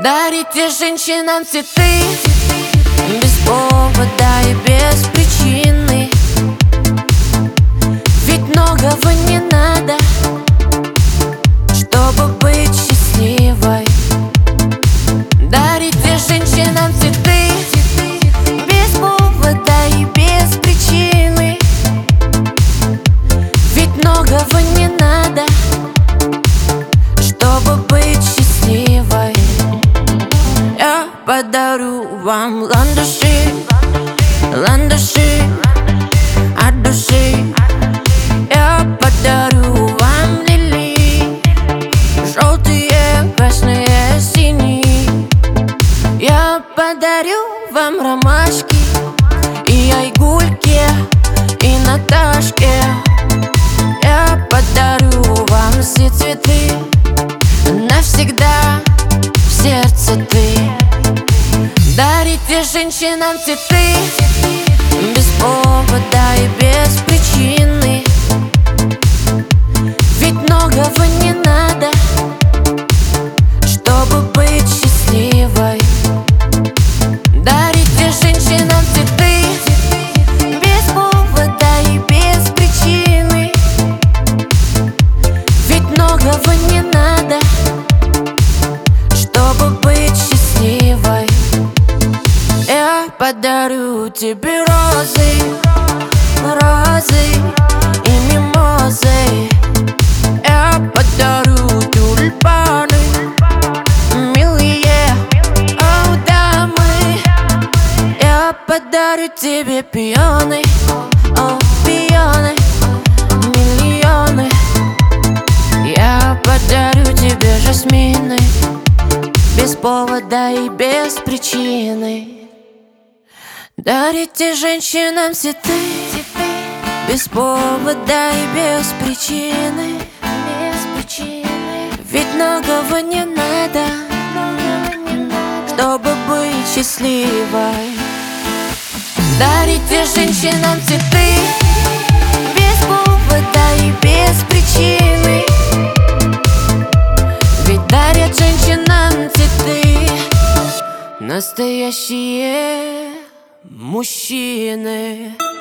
Дарите женщинам цветы без повода и без причины. Ведь многого не надо, чтобы быть счастливой. Дарите женщинам цветы без повода и без причины. Ведь многого не надо, чтобы быть счастливой. Я подарю вам ландыши, ландыши от души. Я подарю вам лилии, желтые, красные, синие. Я подарю вам ромашки и айгульке, и Наташке. Я подарю вам все цветы, навсегда в сердце ты. Дарите женщинам цветы без повода и без причины. Ведь многого не надо, чтобы быть счастливой. Дарите женщинам цветы без повода и без причины. Ведь многого не надо, чтобы быть счастливой. Я подарю тебе розы, розы и мимозы. Я подарю тюльпаны, милые, о, дамы. Я подарю тебе пионы, о, пионы, миллионы. Я подарю тебе жасмины без повода и без причины. Дарите женщинам цветы без повода и без причины. Ведь многого не надо, чтобы быть счастливой. Дарите женщинам цветы без повода и без причины. Ведь дарят женщинам цветы настоящие мужчины.